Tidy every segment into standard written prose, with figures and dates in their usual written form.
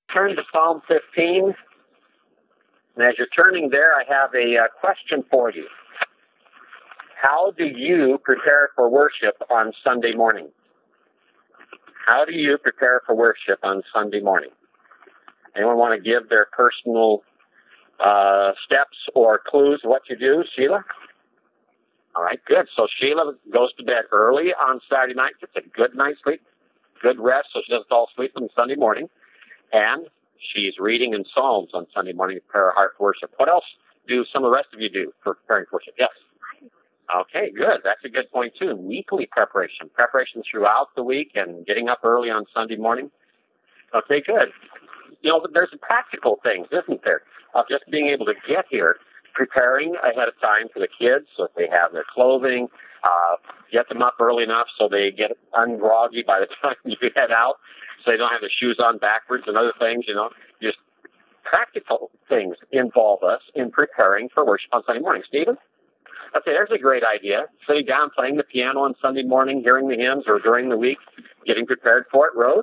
Turn to Psalm 15. And as you're turning there, I have a question for you. How do you prepare for worship on Sunday morning? How do you prepare for worship on Sunday morning? Anyone want to give their personal steps or clues what you do? Sheila? All right, good. So Sheila goes to bed early on Saturday night, gets a good night's sleep, good rest, so she doesn't fall asleep on Sunday morning. And she's reading in Psalms on Sunday morning to prepare her heart for worship. What else do some of the rest of you do for preparing for worship? Yes? Okay, good. That's a good point, too. Weekly preparation. Preparation throughout the week and getting up early on Sunday morning. Okay, good. You know, there's practical things, isn't there, of just being able to get here, preparing ahead of time for the kids so that they have their clothing, get them up early enough so they get ungroggy by the time you head out, so they don't have the shoes on backwards and other things, you know. Just practical things involve us in preparing for worship on Sunday morning. Stephen? Okay, there's a great idea. Sitting down, playing the piano on Sunday morning, hearing the hymns, or during the week, getting prepared for it. Rose?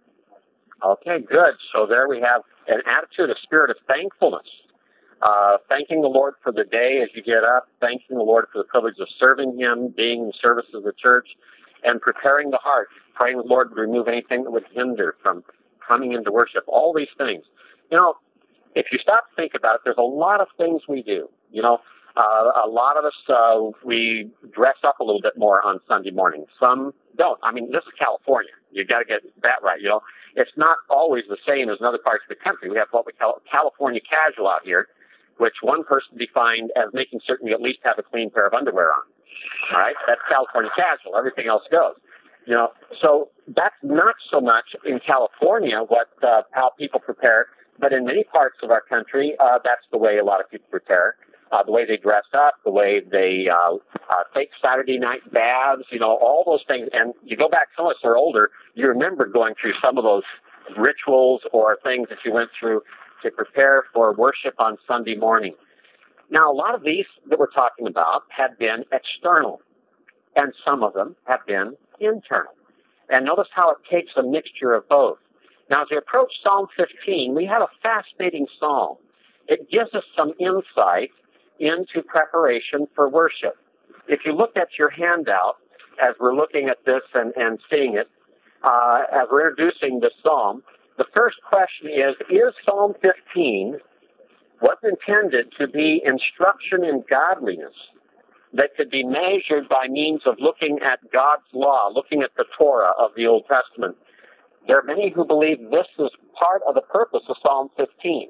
Okay, good. So there we have an attitude, a spirit of thankfulness. Thanking the Lord for the day as you get up, thanking the Lord for the privilege of serving Him, being in the service of the church, and preparing the heart, praying the Lord to remove anything that would hinder from coming into worship. All these things. You know, if you stop to think about it, there's a lot of things we do. You know, a lot of us, we dress up a little bit more on Sunday morning. Some don't. I mean, this is California. You got to get that right, you know. It's not always the same as in other parts of the country. We have what we call California casual out here, which one person defined as making certain you at least have a clean pair of underwear on. All right? That's California casual. Everything else goes. You know, so that's not so much in California what how people prepare, but in many parts of our country, that's the way a lot of people prepare. The way they dress up, the way they take Saturday night baths, you know, all those things. And you go back, some of us are older, you remember going through some of those rituals or things that you went through to prepare for worship on Sunday morning. Now, a lot of these that we're talking about have been external, and some of them have been internal. And notice how it takes a mixture of both. Now, as we approach Psalm 15, we have a fascinating psalm. It gives us some insight into preparation for worship. If you look at your handout, as we're looking at this and seeing it, as we're introducing this psalm, the first question is Psalm 15 was intended to be instruction in godliness that could be measured by means of looking at God's law, looking at the Torah of the Old Testament? There are many who believe this is part of the purpose of Psalm 15.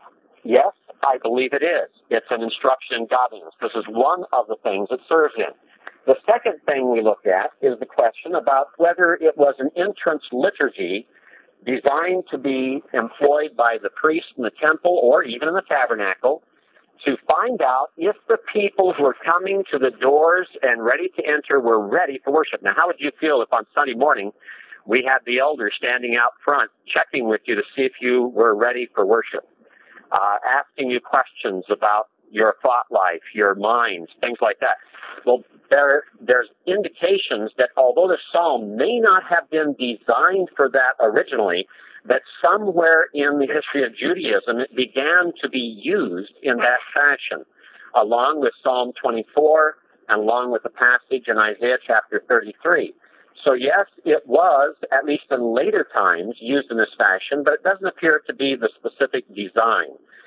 Yes, I believe it is. It's an instruction in godliness. This is one of the things it serves in. The second thing we look at is the question about whether it was an entrance liturgy designed to be employed by the priest in the temple or even in the tabernacle to find out if the people who were coming to the doors and ready to enter were ready for worship. Now, how would you feel if on Sunday morning we had the elders standing out front checking with you to see if you were ready for worship? Asking you questions about your thought life, your minds, things like that. Well, there's indications that although the psalm may not have been designed for that originally, that somewhere in the history of Judaism it began to be used in that fashion, along with Psalm 24 and along with the passage in Isaiah chapter 33. So yes, it was, at least in later times, used in this fashion, but it doesn't appear to be the specific design.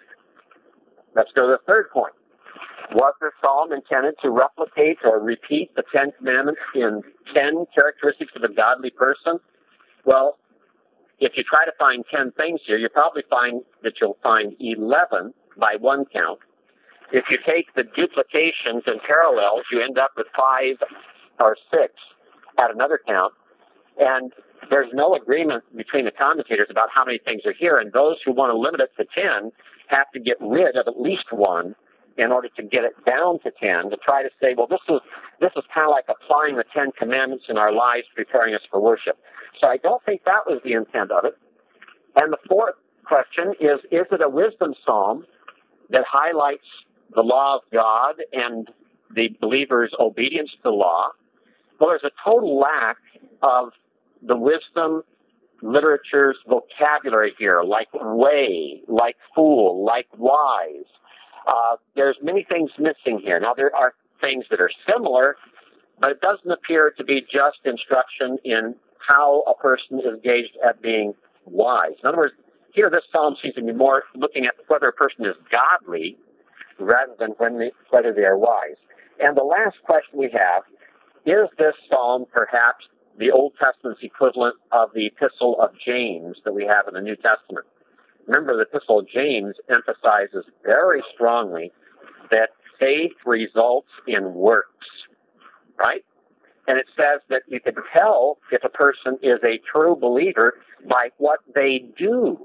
Let's go to the third point. Was the psalm intended to replicate or repeat the Ten Commandments in 10 characteristics of a godly person? Well, if you try to find 10 things here, you probably find that you'll find 11 by one count. If you take the duplications and parallels, you end up with 5 or 6 at another count. And there's no agreement between the commentators about how many things are here, and those who want to limit it to 10 have to get rid of at least one in order to get it down to 10, to try to say, well, this is kind of like applying the 10 Commandments in our lives, preparing us for worship. So I don't think that was the intent of it. And the fourth question is it a wisdom psalm that highlights the law of God and the believer's obedience to the law? Well, there's a total lack of the wisdom literature's vocabulary here, like way, like fool, like wise. There's many things missing here. Now, there are things that are similar, but it doesn't appear to be just instruction in how a person is engaged at being wise. In other words, here this psalm seems to be more looking at whether a person is godly rather than whether they are wise. And the last question we have, is this psalm perhaps the Old Testament's equivalent of the Epistle of James that we have in the New Testament? Remember, the Epistle of James emphasizes very strongly that faith results in works, right? And it says that you can tell if a person is a true believer by what they do.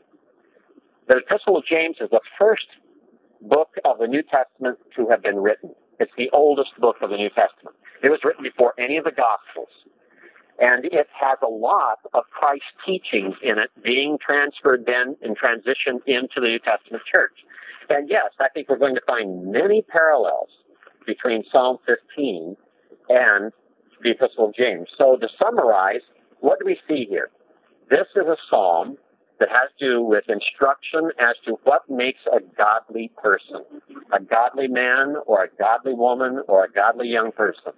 The Epistle of James is the first book of the New Testament to have been written. It's the oldest book of the New Testament. It was written before any of the Gospels. And it has a lot of Christ's teachings in it being transferred then and transitioned into the New Testament church. And yes, I think we're going to find many parallels between Psalm 15 and the Epistle of James. So to summarize, what do we see here? This is a psalm that has to do with instruction as to what makes a godly person, a godly man or a godly woman or a godly young person.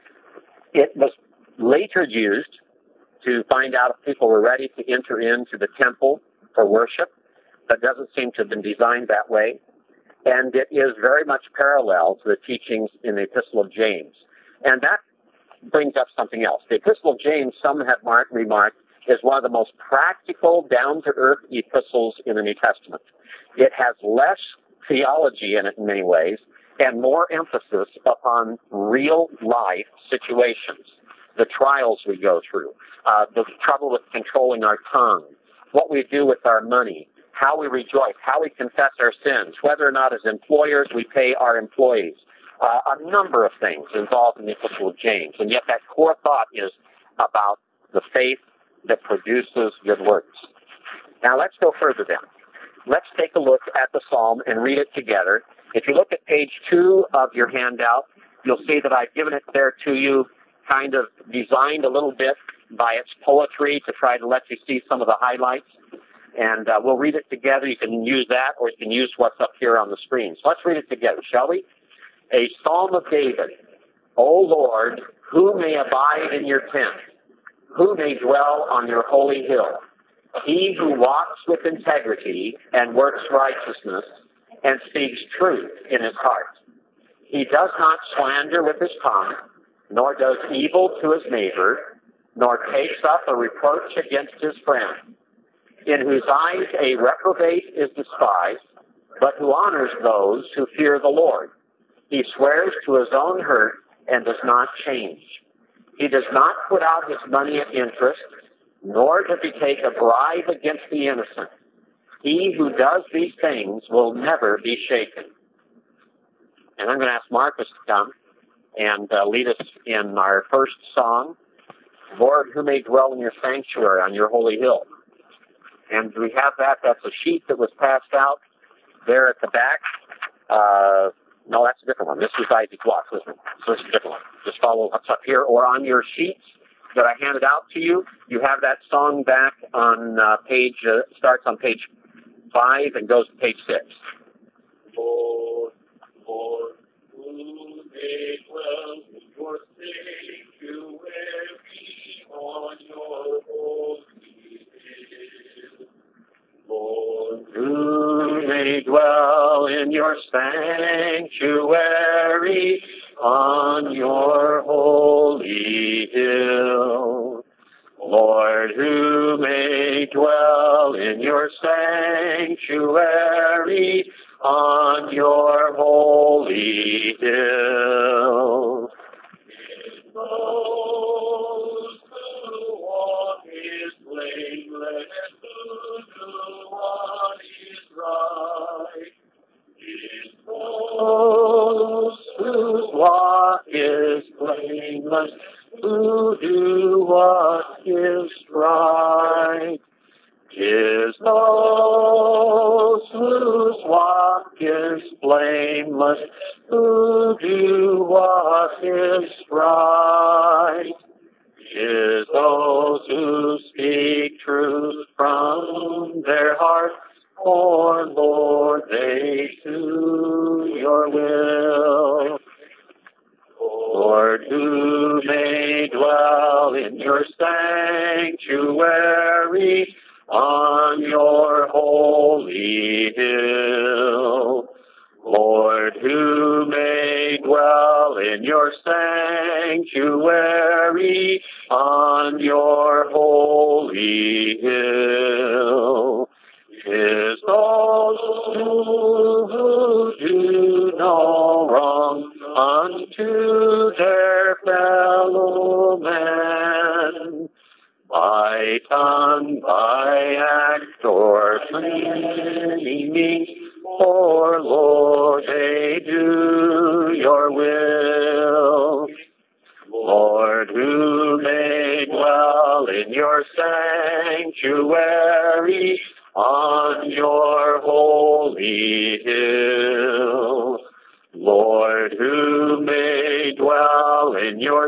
It was later used to find out if people were ready to enter into the temple for worship. That doesn't seem to have been designed that way. And it is very much parallel to the teachings in the Epistle of James. And that brings up something else. The Epistle of James, some have remarked, is one of the most practical, down-to-earth epistles in the New Testament. It has less theology in it in many ways and more emphasis upon real-life situations, the trials we go through, the trouble with controlling our tongue, what we do with our money, how we rejoice, how we confess our sins, whether or not as employers we pay our employees, a number of things involved in the Epistle of James. And yet that core thought is about the faith that produces good works. Now let's go further then. Let's take a look at the psalm and read it together. If you look at page 2 of your handout, you'll see that I've given it there to you, kind of designed a little bit by its poetry to try to let you see some of the highlights. And we'll read it together. You can use that, or you can use what's up here on the screen. So let's read it together, shall we? A Psalm of David. O Lord, who may abide in your tent? Who may dwell on your holy hill? He who walks with integrity and works righteousness and speaks truth in his heart. He does not slander with his tongue, nor does evil to his neighbor, nor takes up a reproach against his friend, in whose eyes a reprobate is despised, but who honors those who fear the Lord. He swears to his own hurt and does not change. He does not put out his money at interest, nor does he take a bribe against the innocent. He who does these things will never be shaken. And I'm going to ask Marcus to come and lead us in our first song, Lord, who may dwell in your sanctuary on your holy hill. And we have that. That's a sheet that was passed out there at the back. No, that's a different one. This is Isaac Watts, isn't it? So this is a different one. Just follow what's up here. Or on your sheets that I handed out to you, you have that song back on starts on page 5 and goes to page 6. Lord, Lord, who may dwell in your sanctuary on your holy hill? Lord, Who may dwell in your sanctuary on your holy hill? Lord, who may dwell in your sanctuary on your holy hill? those who walk is blameless, who do what is right. Is Those whose walk is blameless, who do what is right. 'Tis those whose walk is blameless, who do what is right. 'Tis those whose who speak truth from their hearts, for Lord, they do your will. Lord, who may dwell in your sanctuary on your holy hill. Lord, who may dwell in your sanctuary on your holy hill. 'Tis those who do no wrong unto their fellow man, by tongue, by act, or claiming, for Lord, they do your will. Lord, who may dwell in your sanctuary on your holy hill. Lord, who may dwell in your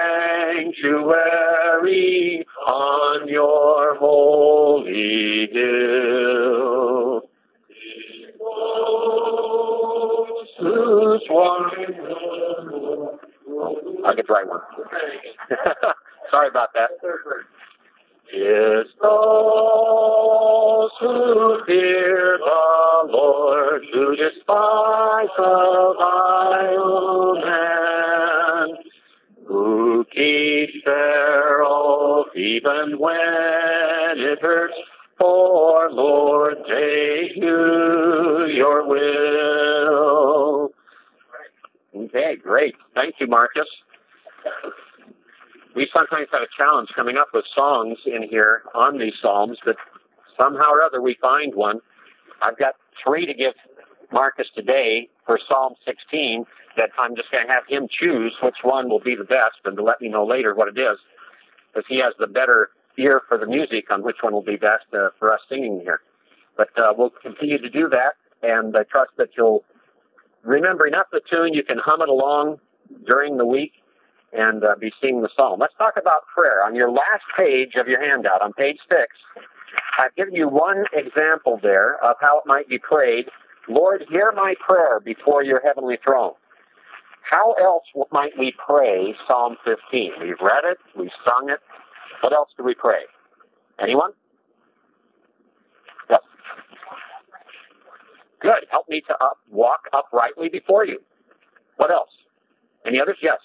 sanctuary on your holy hill. Whose one? I'll get the right one. Sorry about that. Is those who fear the Lord, who despise the vile man, who keep their oath even when it hurts, for Lord, they do your will. Okay, great. Thank you, Marcus. We sometimes have a challenge coming up with songs in here on these Psalms, but somehow or other we find one. I've got 3 to give Marcus today for Psalm 16 that I'm just going to have him choose which one will be the best and to let me know later what it is, because he has the better ear for the music on which one will be best for us singing here. But we'll continue to do that, and I trust that you'll remember enough of the tune you can hum it along during the week and be singing the psalm. Let's talk about prayer. On your last page of your handout, on page 6, I've given you one example there of how it might be prayed. Lord, hear my prayer before your heavenly throne. How else might we pray Psalm 15? We've read it, we've sung it. What else do we pray? Anyone? Yes. Good. Help me to walk uprightly before you. What else? Any others? Yes.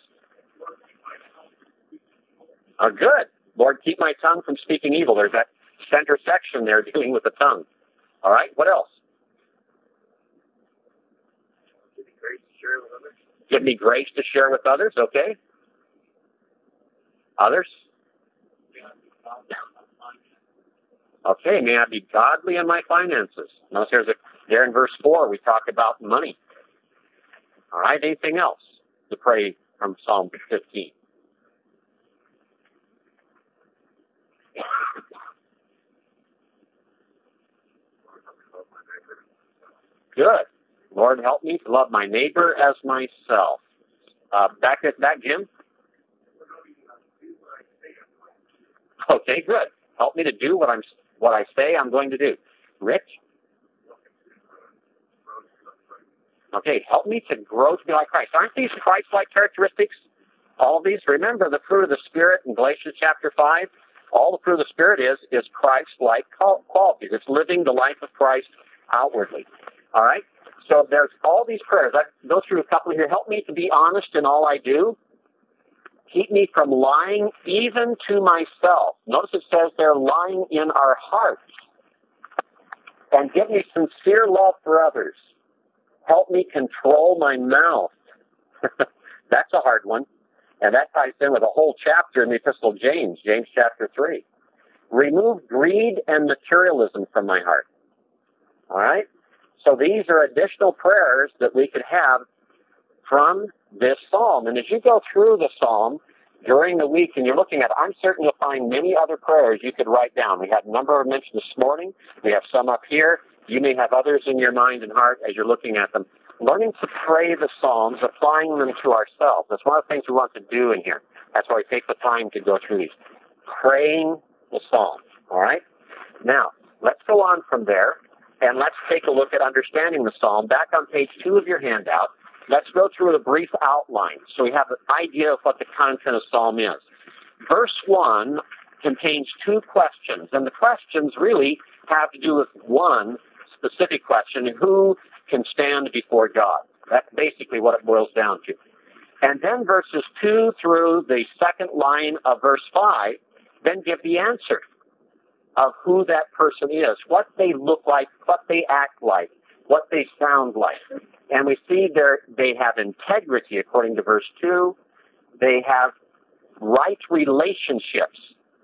Good. Lord, keep my tongue from speaking evil. There's that center section there dealing with the tongue. All right. What else? Give me grace to share with others. Okay. Others? Okay. May I be godly in my finances. Notice there in verse 4 we talk about money. All right. Anything else to pray from Psalm 15? Good. Lord, help me to love my neighbor as myself. Back, Jim? Okay, good. Help me to do what I say I'm going to do. Rich? Okay, help me to grow to be like Christ. Aren't these Christ-like characteristics? All of these? Remember the fruit of the Spirit in Galatians chapter 5? All the fruit of the Spirit is Christ-like qualities. It's living the life of Christ outwardly. All right? So there's all these prayers. I go through a couple here. Help me to be honest in all I do. Keep me from lying even to myself. Notice it says they're lying in our hearts. And give me sincere love for others. Help me control my mouth. That's a hard one. And that ties in with a whole chapter in the Epistle of James, James chapter 3. Remove greed and materialism from my heart. All right? So these are additional prayers that we could have from this psalm. And as you go through the psalm during the week and you're looking at it, I'm certain you'll find many other prayers you could write down. We had a number of mentioned this morning. We have some up here. You may have others in your mind and heart as you're looking at them. Learning to pray the psalms, applying them to ourselves. That's one of the things we want to do in here. That's why we take the time to go through these. Praying the psalm. All right? Now, let's go on from there, and let's take a look at understanding the psalm. Back on page 2 of your handout, let's go through a brief outline so we have an idea of what the content of psalm is. Verse 1 contains 2 questions, and the questions really have to do with one specific question: who can stand before God? That's basically what it boils down to. And then verses 2 through the second line of verse 5 then give the answer of who that person is, what they look like, what they act like, what they sound like. And we see they have integrity, according to verse 2. They have right relationships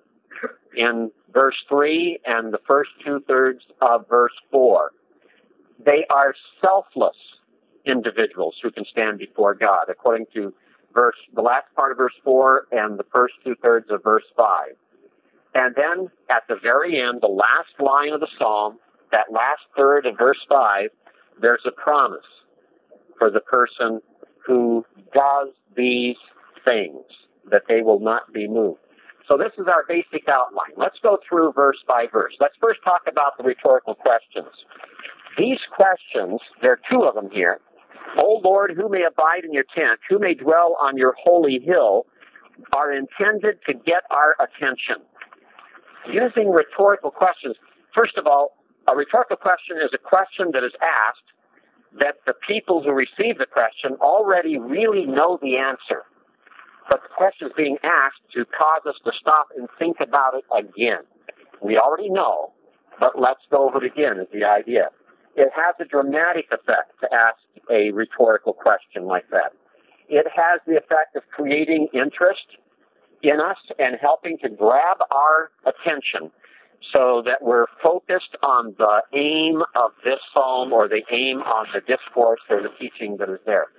in verse 3 and the first 2/3 of verse 4. They are selfless individuals who can stand before God, according to the last part of verse 4 and the first 2/3 of verse 5. And then at the very end, the last line of the psalm, that last third of verse 5, there's a promise for the person who does these things, that they will not be moved. So this is our basic outline. Let's go through verse by verse. Let's first talk about the rhetorical questions. These questions, there are 2 of them here. O Lord, who may abide in your tent, who may dwell on your holy hill, are intended to get our attention. Using rhetorical questions, first of all, a rhetorical question is a question that is asked that the people who receive the question already really know the answer. But the question is being asked to cause us to stop and think about it again. We already know, but let's go over it again is the idea. It has a dramatic effect to ask a rhetorical question like that. It has the effect of creating interest in us and helping to grab our attention so that we're focused on the aim of this psalm or the aim on the discourse or the teaching that is there.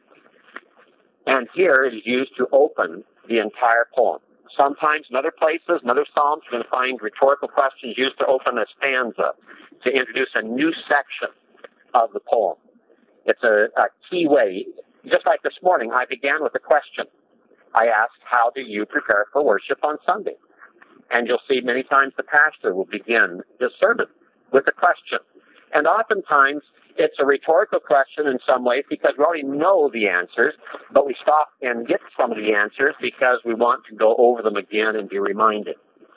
And here it is used to open the entire poem. Sometimes in other places, in other psalms, you're going to find rhetorical questions used to open a stanza, to introduce a new section of the poem. It's a key way. Just like this morning, I began with a question. I asked, how do you prepare for worship on Sunday? And you'll see many times the pastor will begin his sermon with a question. And oftentimes, it's a rhetorical question in some ways because we already know the answers, but we stop and get some of the answers because we want to go over them again and be reminded.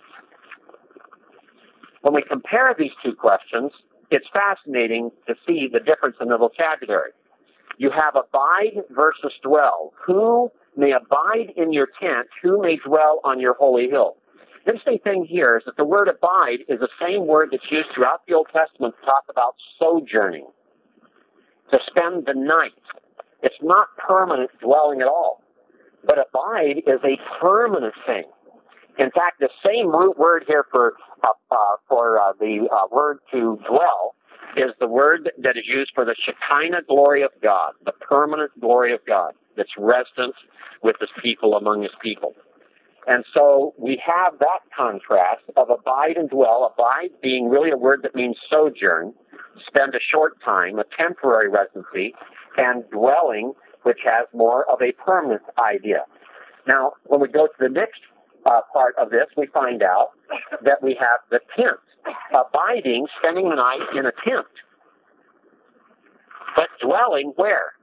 When we compare these 2 questions, it's fascinating to see the difference in the vocabulary. You have abide versus dwell. Who may abide in your tent? Who may dwell on your holy hill? The interesting thing here is that the word abide is the same word that's used throughout the Old Testament to talk about sojourning, to spend the night. It's not permanent dwelling at all. But abide is a permanent thing. In fact, the same root word here for the word to dwell is the word that is used for the Shekinah glory of God, the permanent glory of God that's resident with His people, among His people. And so we have that contrast of abide and dwell, abide being really a word that means sojourn, spend a short time, a temporary residency, and dwelling, which has more of a permanent idea. Now, when we go to the next part of this, we find out that we have the tent, abiding, spending the night in a tent. But dwelling where?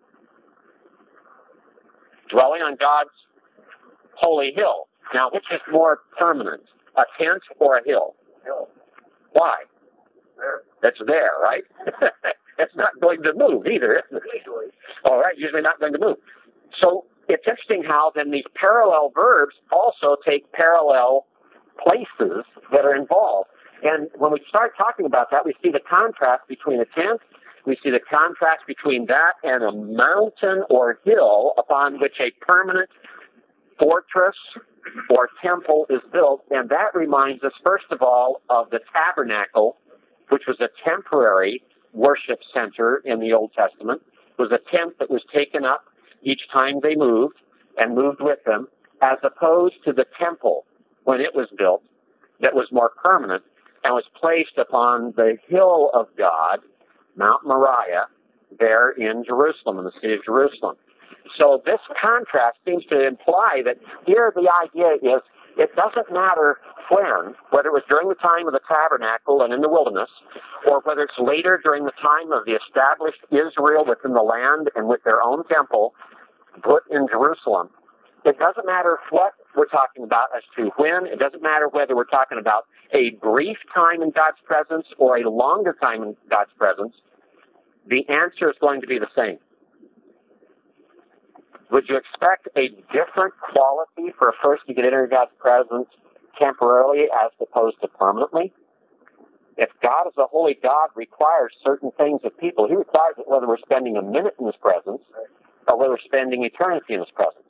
Dwelling on God's holy hill. Now, which is more permanent, a tent or a hill? Hill. Why? There. It's there, right? It's not going to move either, is it? Usually. All right, usually not going to move. So it's interesting how then these parallel verbs also take parallel places that are involved. And when we start talking about that, we see the contrast between a tent, we see the contrast between that and a mountain or hill upon which a permanent fortress or temple is built. And that reminds us, first of all, of the tabernacle, which was a temporary worship center in the Old Testament. It was a tent that was taken up each time they moved and moved with them, as opposed to the temple when it was built that was more permanent and was placed upon the hill of God, Mount Moriah, there in Jerusalem, in the city of Jerusalem. So this contrast seems to imply that here the idea is It doesn't matter when, whether it was during the time of the tabernacle and in the wilderness, or whether it's later during the time of the established Israel within the land and with their own temple put in Jerusalem. It doesn't matter what we're talking about as to when. It doesn't matter whether we're talking about a brief time in God's presence or a longer time in God's presence. The answer is going to be the same. Would you expect a different quality for a person to get into God's presence temporarily as opposed to permanently? If God is a holy God requires certain things of people, He requires it whether we're spending a minute in His presence or whether we're spending eternity in His presence.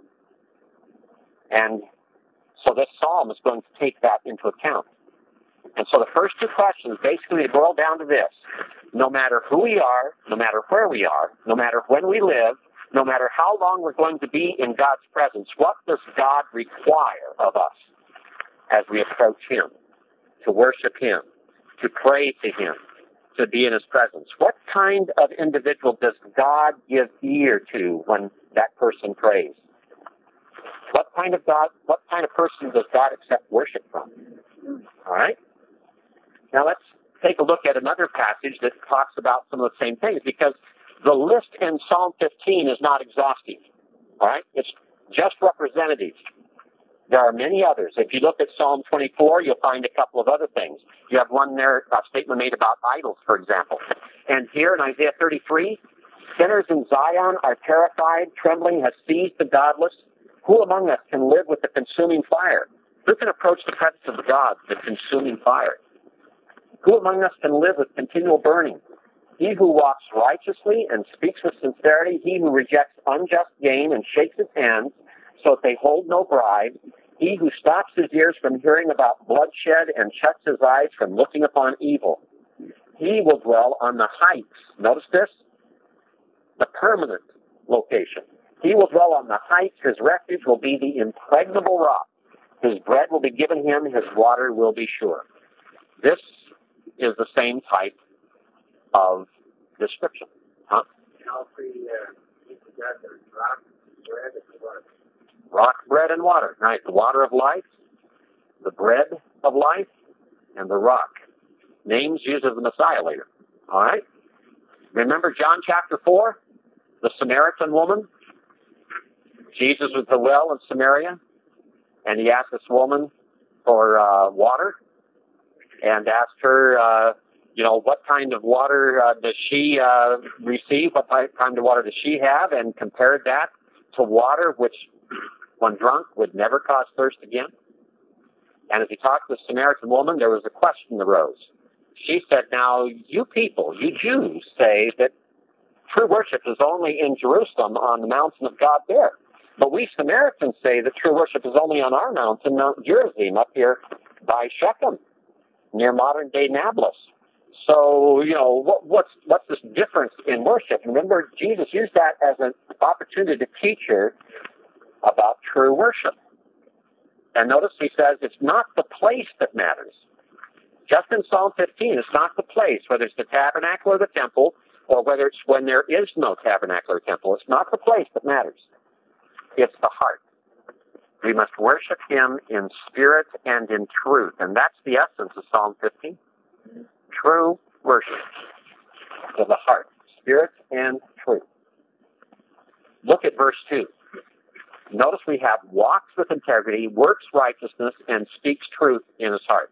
And so this psalm is going to take that into account. And so the first two questions basically boil down to this. No matter who we are, no matter where we are, no matter when we live, no matter how long we're going to be in God's presence, what does God require of us as we approach Him, to worship Him, to pray to Him, to be in His presence? What kind of individual does God give ear to when that person prays? What kind of person does God accept worship from? All right? Now let's take a look at another passage that talks about some of the same things, because the list in Psalm 15 is not exhaustive. All right? It's just representative. There are many others. If you look at Psalm 24, you'll find a couple of other things. You have one there, a statement made about idols, for example. And here in Isaiah 33, sinners in Zion are terrified, trembling has seized the godless. Who among us can live with the consuming fire? Who can approach the presence of God, the consuming fire? Who among us can live with continual burning? He who walks righteously and speaks with sincerity, he who rejects unjust gain and shakes his hands so that they hold no bribe, he who stops his ears from hearing about bloodshed and shuts his eyes from looking upon evil. He will dwell on the heights. Notice this? The permanent location. He will dwell on the heights. His refuge will be the impregnable rock. His bread will be given him. His water will be sure. This is the same type of description. Huh? Rock, bread, and water. Right. The water of life, the bread of life, and the rock. Names used of the Messiah later. All right? Remember John chapter 4? The Samaritan woman? Jesus was at the well in Samaria, and He asked this woman for water, and asked her, what kind of water does she receive? What kind of water does she have? And compared that to water which, when drunk, would never cause thirst again. And as He talked to the Samaritan woman, there was a question that arose. She said, now, you people, you Jews, say that true worship is only in Jerusalem on the mountain of God there. But we Samaritans say that true worship is only on our mountain, Mount Gerizim, up here by Shechem, near modern-day Nablus. So, what's this difference in worship? Remember, Jesus used that as an opportunity to teach her about true worship. And notice He says it's not the place that matters. Just in Psalm 15, it's not the place, whether it's the tabernacle or the temple, or whether it's when there is no tabernacle or temple. It's not the place that matters. It's the heart. We must worship Him in spirit and in truth. And that's the essence of Psalm 15. True worship of the heart. Spirit and truth. Look at verse 2. Notice we have walks with integrity, works righteousness, and speaks truth in his heart.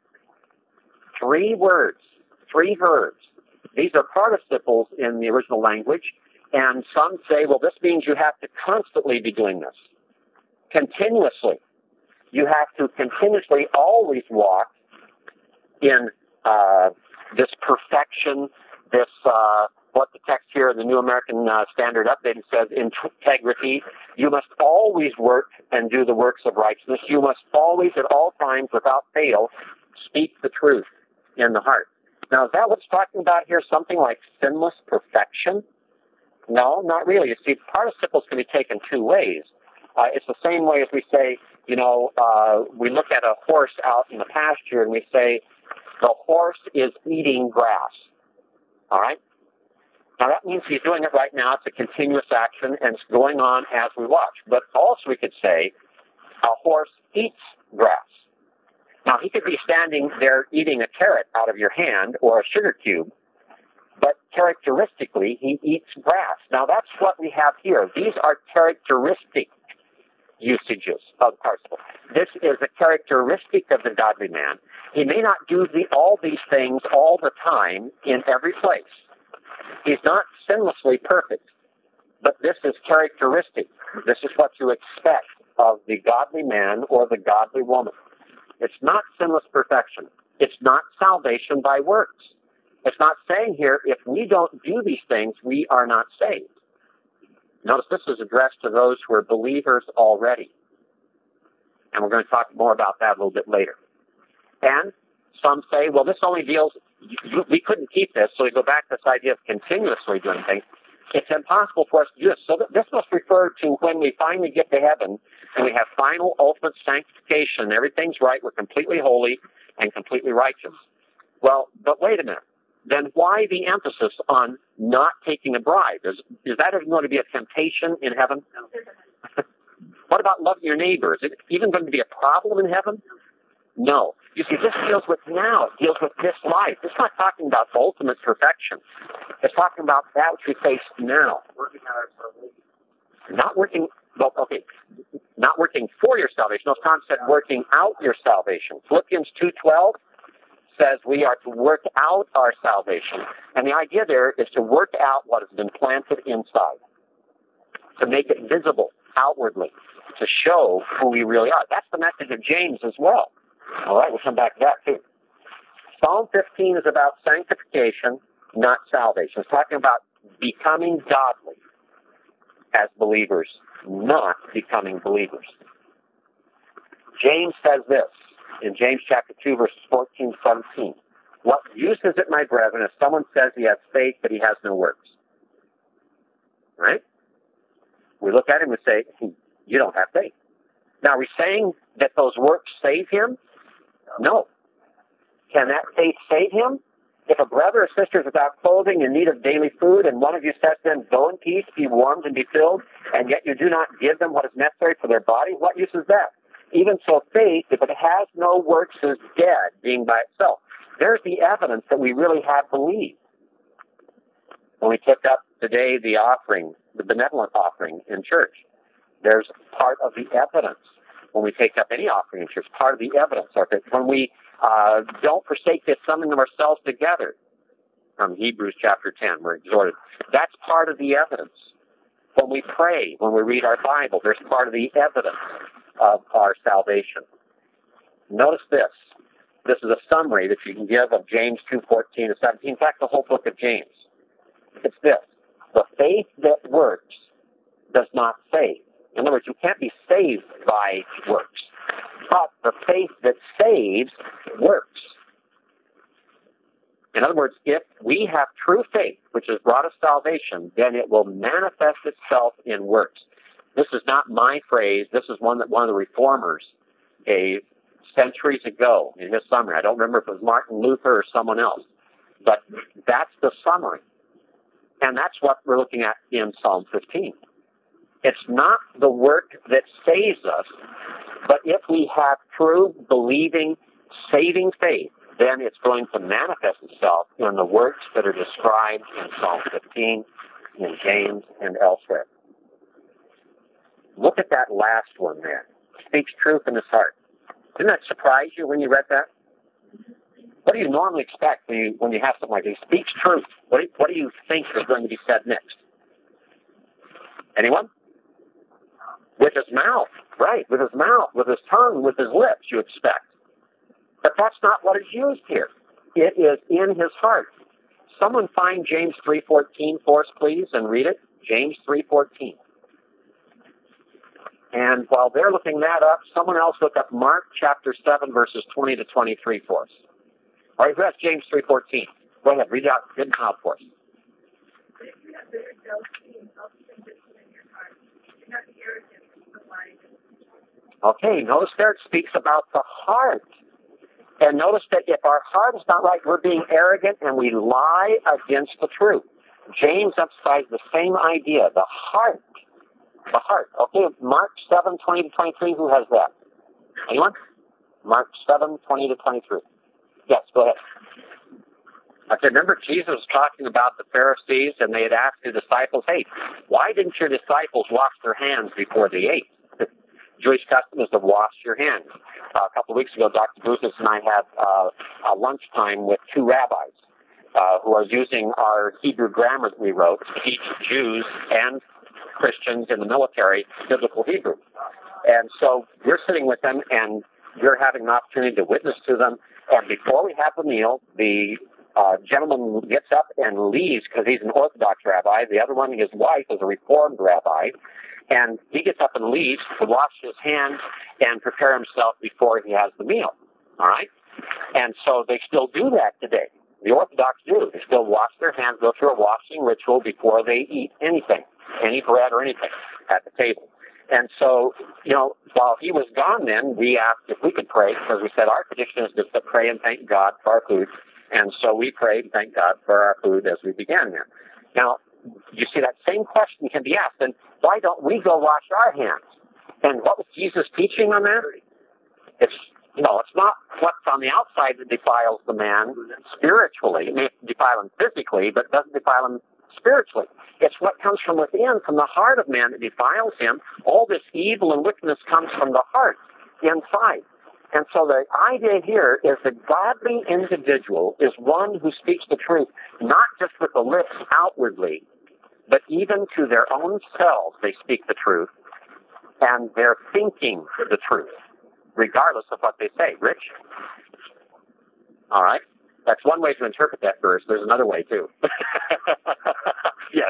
3 words, 3 verbs. These are participles in the original language, and some say, well, this means you have to constantly be doing this. Continuously. You have to continuously always walk in this perfection, this, what the text here in the New American Standard Updated says, integrity. You must always work and do the works of righteousness. You must always, at all times, without fail, speak the truth in the heart. Now, is that what's talking about here? Something like sinless perfection? No, not really. You see, participles can be taken 2 ways. It's the same way as we say, we look at a horse out in the pasture and we say, the horse is eating grass. All right? Now, that means he's doing it right now. It's a continuous action, and it's going on as we watch. But also we could say, A horse eats grass. Now, he could be standing there eating a carrot out of your hand or a sugar cube, but characteristically, he eats grass. Now, that's what we have here. These are characteristic usages of participle. This is a characteristic of the godly man. He may not do all these things all the time in every place. He's not sinlessly perfect, but this is characteristic. This is what you expect of the godly man or the godly woman. It's not sinless perfection. It's not salvation by works. It's not saying here, if we don't do these things, we are not saved. Notice this is addressed to those who are believers already. And we're going to talk more about that a little bit later. And some say, well, this only deals, we couldn't keep this, so we go back to this idea of continuously doing things. It's impossible for us to do this. So this must refer to when we finally get to heaven and we have final, ultimate sanctification. Everything's right. We're completely holy and completely righteous. Well, but wait a minute. Then why the emphasis on not taking a bribe? Is that even going to be a temptation in heaven? What about loving your neighbor? Is it even going to be a problem in heaven? No. You see, this deals with now. It deals with this life. It's not talking about ultimate perfection. It's talking about that which we face now. Not working for your salvation. No, Tom said working out your salvation. Philippians 2:12 says we are to work out our salvation. And the idea there is to work out what has been planted inside, to make it visible outwardly, to show who we really are. That's the message of James as well. All right, we'll come back to that too. Psalm 15 is about sanctification, not salvation. It's talking about becoming godly as believers, not becoming believers. James says this in James chapter 2, verses 14, 17. What use is it, my brethren, if someone says he has faith but he has no works? Right? We look at him and say, you don't have faith. Now, are we saying that those works save him? No. Can that faith save him? If a brother or sister is without clothing in need of daily food, and one of you says to them, go in peace, be warmed and be filled, and yet you do not give them what is necessary for their body, what use is that? Even so, faith, if it has no works, is dead, being by itself. There's the evidence that we really have believed. When we took up today the offering, the benevolent offering in church, there's part of the evidence. When we take up any offering in church, part of the evidence of it. When we don't forsake the assembling of ourselves together, from Hebrews chapter 10, we're exhorted. That's part of the evidence. When we pray, when we read our Bible, there's part of the evidence of our salvation. Notice this. This is a summary that you can give of James 2:14 to 17. In fact, the whole book of James. It's this. The faith that works does not save. In other words, you can't be saved by works. But the faith that saves works. In other words, if we have true faith, which has brought us salvation, then it will manifest itself in works. This is not my phrase. This is one that one of the reformers gave centuries ago in his summary. I don't remember if it was Martin Luther or someone else. But that's the summary. And that's what we're looking at in Psalm 15. It's not the work that saves us, but if we have true, believing, saving faith, then it's going to manifest itself in the works that are described in Psalm 15, in James, and elsewhere. Look at that last one there. Speaks truth in his heart. Didn't that surprise you when you read that? What do you normally expect when you have something like this? He speaks truth. What do you think is going to be said next? Anyone? With his mouth, right, with his mouth, with his tongue, with his lips, you expect. But that's not what is used here. It is in his heart. Someone find James 3:14 for us, please, and read it. James 3:14. And while they're looking that up, someone else look up Mark chapter 7, verses 20 to 23 for us. All right, that's James 3:14. Go ahead, read it out good and loud for us. Okay, notice there it speaks about the heart. And notice that if our heart is not right, we're being arrogant and we lie against the truth. James emphasized the same idea. The heart The heart. Okay, Mark 7:20 to 23, who has that? Anyone? Mark 7:20 to 23. Yes, go ahead. Okay, remember Jesus was talking about the Pharisees, and they had asked the disciples, hey, why didn't your disciples wash their hands before they ate? The Jewish custom is to wash your hands. A couple of weeks ago, Dr. Brutus and I had a lunchtime with two rabbis who are using our Hebrew grammar that we wrote to teach Jews and Christians in the military biblical Hebrew. And so we're sitting with them, and we're having an opportunity to witness to them. And before we have the meal, the gentleman gets up and leaves because he's an Orthodox rabbi. The other one, his wife, is a Reformed rabbi. And he gets up and leaves to wash his hands and prepare himself before he has the meal. All right? And so they still do that today. The Orthodox do. They still wash their hands, go through a washing ritual before they eat anything, any bread or anything at the table. And so, while he was gone then, we asked if we could pray, because we said our tradition is just to pray and thank God for our food. And so we prayed and thank God for our food as we began here. Now, you see that same question can be asked, and why don't we go wash our hands? And what was Jesus teaching on that? It's not what's on the outside that defiles the man spiritually. It may defile him physically, but it doesn't defile him spiritually. It's what comes from within, from the heart of man, that defiles him. All this evil and wickedness comes from the heart inside. And so the idea here is the godly individual is one who speaks the truth, not just with the lips outwardly, but even to their own selves they speak the truth, and they're thinking the truth, regardless of what they say. Rich? All right. That's one way to interpret that verse. There's another way, too. Yes.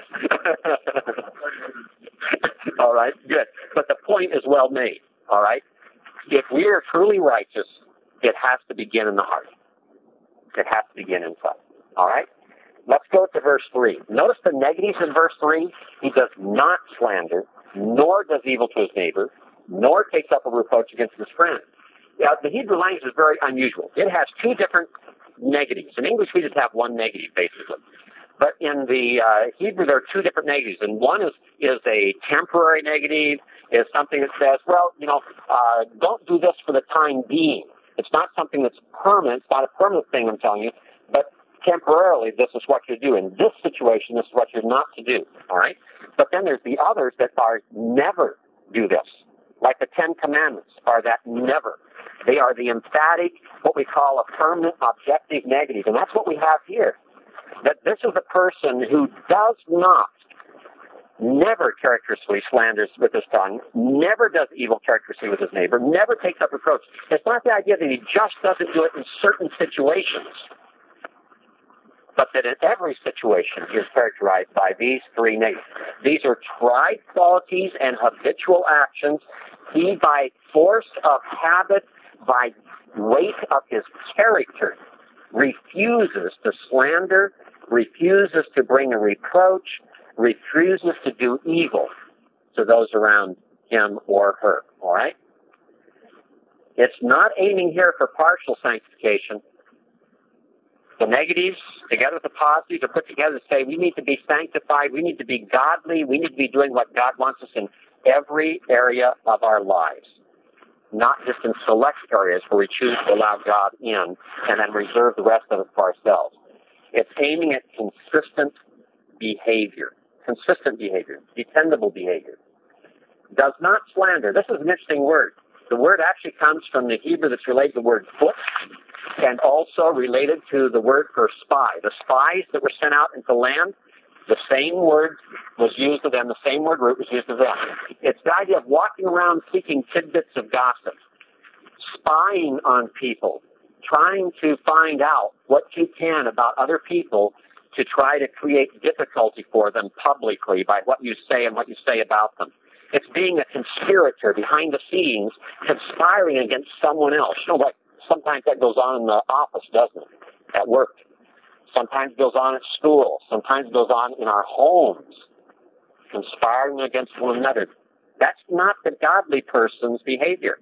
All right, good. But the point is well made, all right? If we are truly righteous, it has to begin in the heart. It has to begin inside, all right? Let's go to verse 3. Notice the negatives in verse 3. He does not slander, nor does evil to his neighbor, nor takes up a reproach against his friend. Yeah, the Hebrew language is very unusual. It has two different negatives. In English, we just have one negative, basically. But in the Hebrew, there are two different negatives. And one is a temporary negative, is something that says, well, don't do this for the time being. It's not something that's permanent. It's not a permanent thing, I'm telling you. But temporarily, this is what you do. In this situation, this is what you're not to do. All right? But then there's the others that are never do this. Like the Ten Commandments are that never. They are the emphatic, what we call a permanent objective negative. And that's what we have here. That this is a person who does not, never characteristically slanders with his tongue, never does evil characteristically with his neighbor, never takes up reproach. It's not the idea that he just doesn't do it in certain situations, but that in every situation he is characterized by these three negatives. These are tried qualities and habitual actions. He, by force of habit, by weight of his character, refuses to slander, refuses to bring a reproach, refuses to do evil to those around him or her. All right? It's not aiming here for partial sanctification. The negatives, together with the positives, are put together to say we need to be sanctified, we need to be godly, we need to be doing what God wants us in every area of our lives. Not just in select areas where we choose to allow God in and then reserve the rest of it for ourselves. It's aiming at consistent behavior, dependable behavior. Does not slander. This is an interesting word. The word actually comes from the Hebrew that's related to the word foot and also related to the word for spy. The spies that were sent out into the land, the same word was used of them, the same word root was used of them. It's the idea of walking around seeking tidbits of gossip, spying on people, trying to find out what you can about other people to try to create difficulty for them publicly by what you say and what you say about them. It's being a conspirator behind the scenes, conspiring against someone else. Like sometimes that goes on in the office, doesn't it? At work. Sometimes it goes on at school. Sometimes it goes on in our homes, conspiring against one another. That's not the godly person's behavior.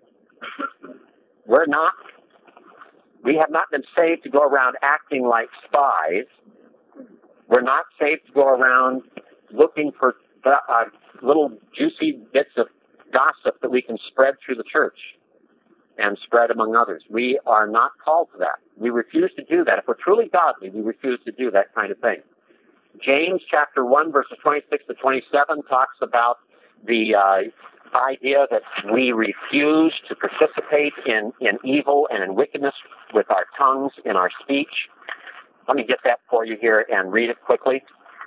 We have not been saved to go around acting like spies. We're not saved to go around looking for little juicy bits of gossip that we can spread through the church and spread among others. We are not called to that. We refuse to do that. If we're truly godly, we refuse to do that kind of thing. James chapter 1, verses 26 to 27 talks about the idea that we refuse to participate in evil and in wickedness with our tongues, in our speech. Let me get that for you here and read it quickly.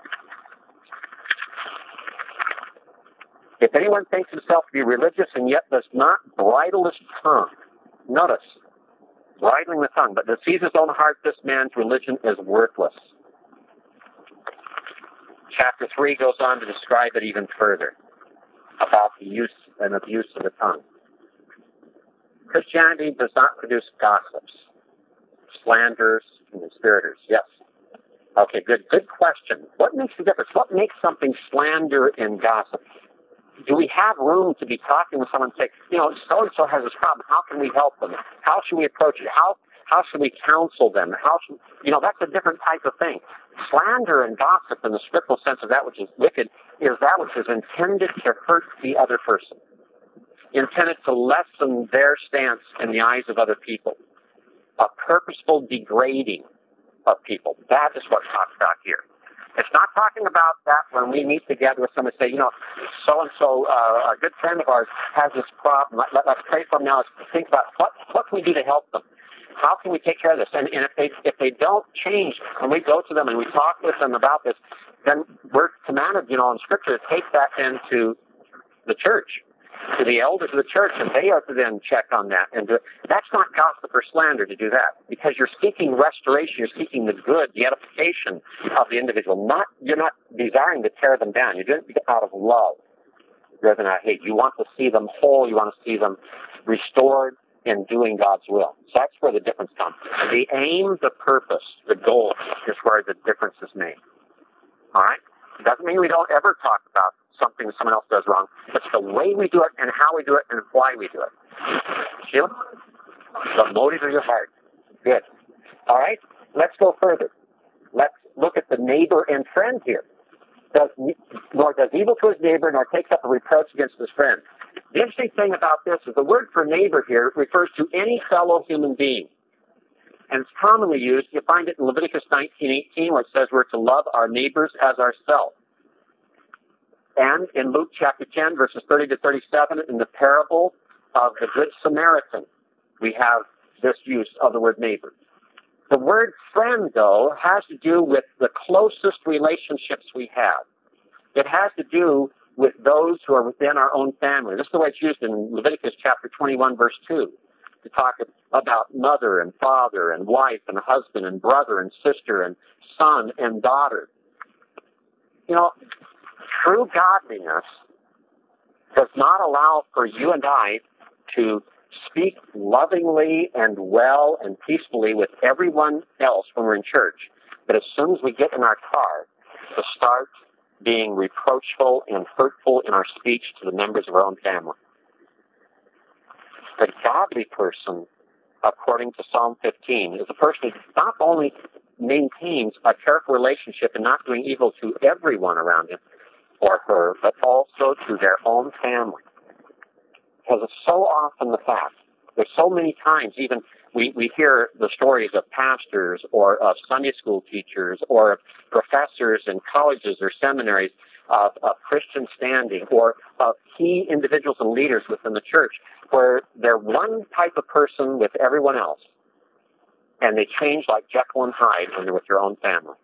If anyone thinks himself to be religious and yet does not bridle his tongue, notice, bridling the tongue, but deceives his own heart, this man's religion is worthless. Chapter 3 goes on to describe it even further, about the use and abuse of the tongue. Christianity does not produce gossips, slanders, and conspirators. Yes. Okay, good question. What makes the difference? What makes something slander and gossip? Do we have room to be talking with someone and say, so-and-so has this problem. How can we help them? How should we approach it? How should we counsel them? That's a different type of thing. Slander and gossip, in the scriptural sense of that which is wicked, is that which is intended to hurt the other person, intended to lessen their stance in the eyes of other people, a purposeful degrading of people. That is what's talked about here. It's not talking about that when we meet together with someone and say, so-and-so, a good friend of ours has this problem. Let's pray for them now. Let's think about what can we do to help them? How can we take care of this? And if they don't change, and we go to them and we talk with them about this, then we're commanded, in Scripture, to take that into the church, to the elders of the church, and they are to then check on that. And that's not gossip or slander to do that, because you're seeking restoration, you're seeking the good, the edification of the individual. You're not desiring to tear them down. You're doing it out of love rather than out of hate. You want to see them whole. You want to see them restored in doing God's will. So that's where the difference comes. The aim, the purpose, the goal is where the difference is made. All right? It doesn't mean we don't ever talk about something someone else does wrong. It's the way we do it and how we do it and why we do it. Sheila? The motive of your heart. Good. All right? Let's go further. Let's look at the neighbor and friend here. Nor does evil to his neighbor, nor takes up a reproach against his friend. The interesting thing about this is the word for neighbor here refers to any fellow human being. And it's commonly used. You find it in Leviticus 19:18, where it says we're to love our neighbors as ourselves. And in Luke chapter 10, verses 30 to 37, in the parable of the Good Samaritan, we have this use of the word neighbor. The word friend, though, has to do with the closest relationships we have. It has to do with those who are within our own family. This is the way it's used in Leviticus chapter 21, verse 2, to talk about mother and father and wife and husband and brother and sister and son and daughter. True godliness does not allow for you and I to speak lovingly and well and peacefully with everyone else when we're in church. But as soon as we get in our car, to start being reproachful and hurtful in our speech to the members of our own family. The godly person, according to Psalm 15, is a person who not only maintains a careful relationship and not doing evil to everyone around him or her, but also to their own family. Because it's so often the fact. There's so many times, even we hear the stories of pastors or of Sunday school teachers or of professors in colleges or seminaries of Christian standing or of key individuals and leaders within the church where they're one type of person with everyone else and they change like Jekyll and Hyde when they're with their own family.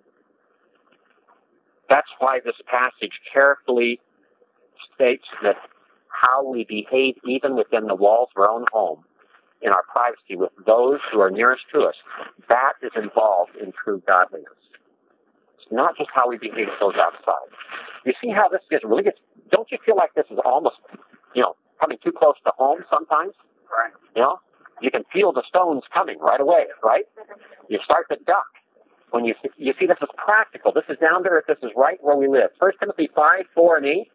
That's why this passage carefully states that how we behave even within the walls of our own home, in our privacy with those who are nearest to us, that is involved in true godliness. It's not just how we behave with those outside. You see how this really gets, don't you feel like this is almost, coming too close to home sometimes? Right. You can feel the stones coming right away, right? You start to duck. When you see this is practical. This is down to earth. This is right where we live. 1 Timothy 5, 4, and 8.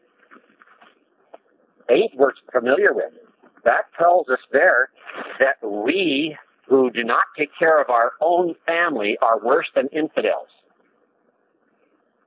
8 we're familiar with. That tells us there that we who do not take care of our own family are worse than infidels.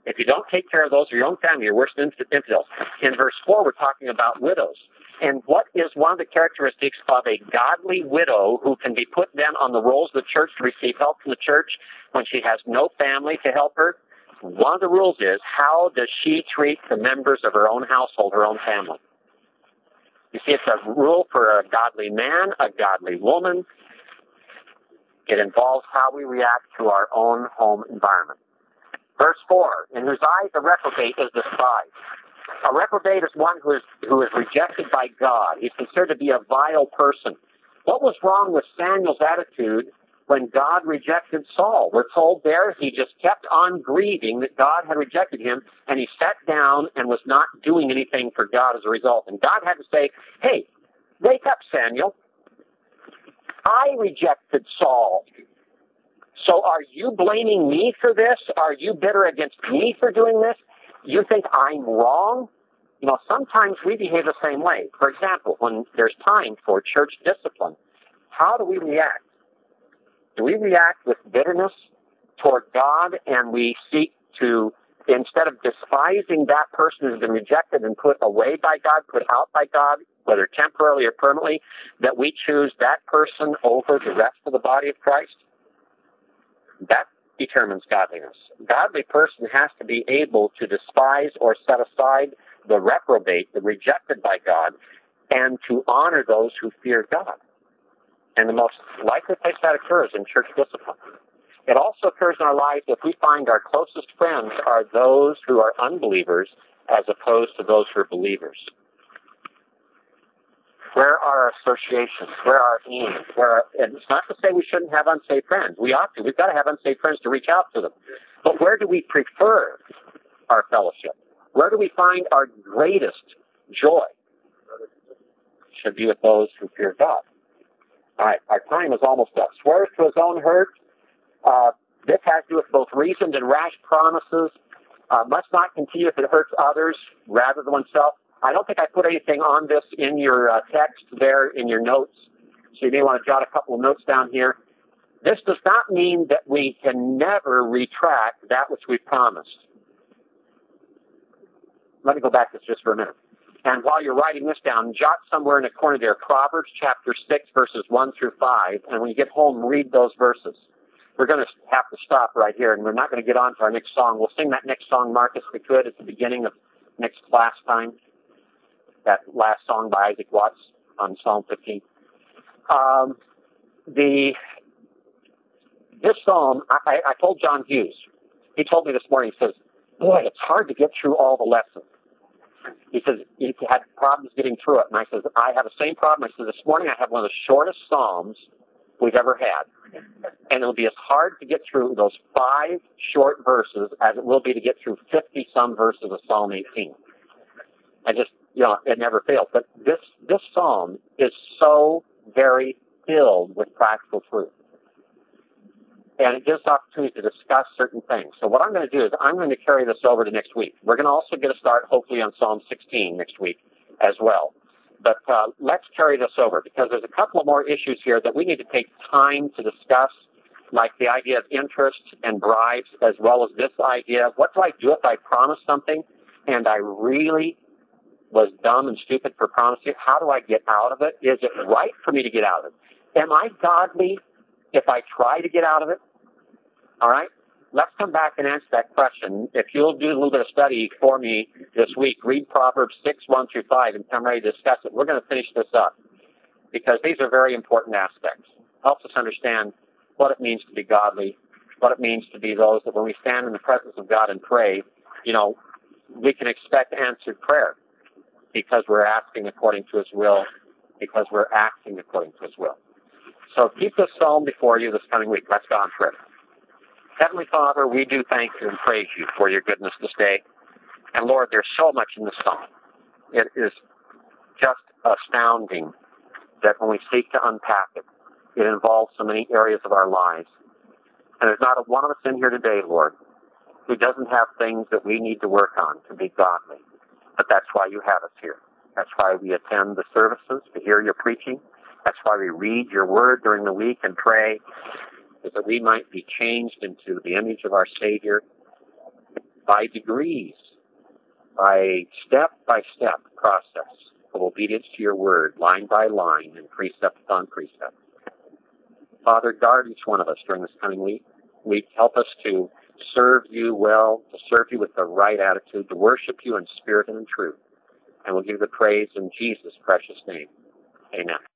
If you don't take care of those of your own family, you're worse than infidels. In verse 4, we're talking about widows. And what is one of the characteristics of a godly widow who can be put then on the rolls of the church to receive help from the church when she has no family to help her? One of the rules is, how does she treat the members of her own household, her own family? You see, it's a rule for a godly man, a godly woman. It involves how we react to our own home environment. Verse 4, in whose eyes a reprobate is despised. A reprobate is one who is rejected by God. He's considered to be a vile person. What was wrong with Samuel's attitude when God rejected Saul? We're told there he just kept on grieving that God had rejected him, and he sat down and was not doing anything for God as a result. And God had to say, hey, wake up, Samuel. I rejected Saul. So are you blaming me for this? Are you bitter against me for doing this? You think I'm wrong? You know, sometimes we behave the same way. For example, when there's time for church discipline, how do we react? Do we react with bitterness toward God, and we seek to, instead of despising that person who's been rejected and put away by God, put out by God, whether temporarily or permanently, that we choose that person over the rest of the body of Christ? That determines godliness. A godly person has to be able to despise or set aside the reprobate, the rejected by God, and to honor those who fear God. And the most likely place that occurs in church discipline. It also occurs in our lives if we find our closest friends are those who are unbelievers as opposed to those who are believers. Where are our associations? Where are our aims? And it's not to say we shouldn't have unsafe friends. We ought to. We've got to have unsafe friends to reach out to them. But where do we prefer our fellowship? Where do we find our greatest joy? Should be with those who fear God. All right, our time is almost up. Swears to his own hurt. This has to do with both reasoned and rash promises. Must not continue if it hurts others rather than oneself. I don't think I put anything on this in your text there in your notes, so you may want to jot a couple of notes down here. This does not mean that we can never retract that which we promised. Let me go back to this just for a minute. And while you're writing this down, jot somewhere in the corner there, Proverbs chapter 6, verses 1 through 5, and when you get home, read those verses. We're going to have to stop right here, and we're not going to get on to our next song. We'll sing that next song, Marcus, if we could, at the beginning of next class time. That last song by Isaac Watts on Psalm 15. This psalm, I told John Hughes, he told me this morning, he says, boy, it's hard to get through all the lessons. He says, he had problems getting through it. And I says, I have the same problem. I said, this morning I have one of the shortest psalms we've ever had. And it'll be as hard to get through those 5 short verses as it will be to get through 50-some verses of Psalm 18. It never fails. But this psalm is so very filled with practical truth. And it gives us opportunity to discuss certain things. So what I'm going to do is I'm going to carry this over to next week. We're going to also get a start, hopefully, on Psalm 16 next week as well. But let's carry this over, because there's a couple of more issues here that we need to take time to discuss, like the idea of interest and bribes, as well as this idea of what do I do if I promise something and I really was dumb and stupid for promising it? How do I get out of it? Is it right for me to get out of it? Am I godly if I try to get out of it? All right? Let's come back and answer that question. If you'll do a little bit of study for me this week, read Proverbs 6, 1 through 5, and come ready to discuss it. We're going to finish this up, because these are very important aspects. Helps us understand what it means to be godly, what it means to be those that when we stand in the presence of God and pray, we can expect answered prayer, because we're asking according to His will, because we're acting according to His will. So keep this psalm before you this coming week. Let's go on prayer. Heavenly Father, we do thank you and praise you for your goodness this day. And Lord, there's so much in this psalm. It is just astounding that when we seek to unpack it, it involves so many areas of our lives. And there's not a one of us in here today, Lord, who doesn't have things that we need to work on to be godly. But that's why you have us here. That's why we attend the services, to hear your preaching. That's why we read your word during the week and pray, is that we might be changed into the image of our Savior, by degrees, by step process of obedience to your word, line by line and precept upon precept. Father, guard each one of us during this coming week. Help us to serve you well, to serve you with the right attitude, to worship you in spirit and in truth. And we'll give you the praise in Jesus' precious name. Amen.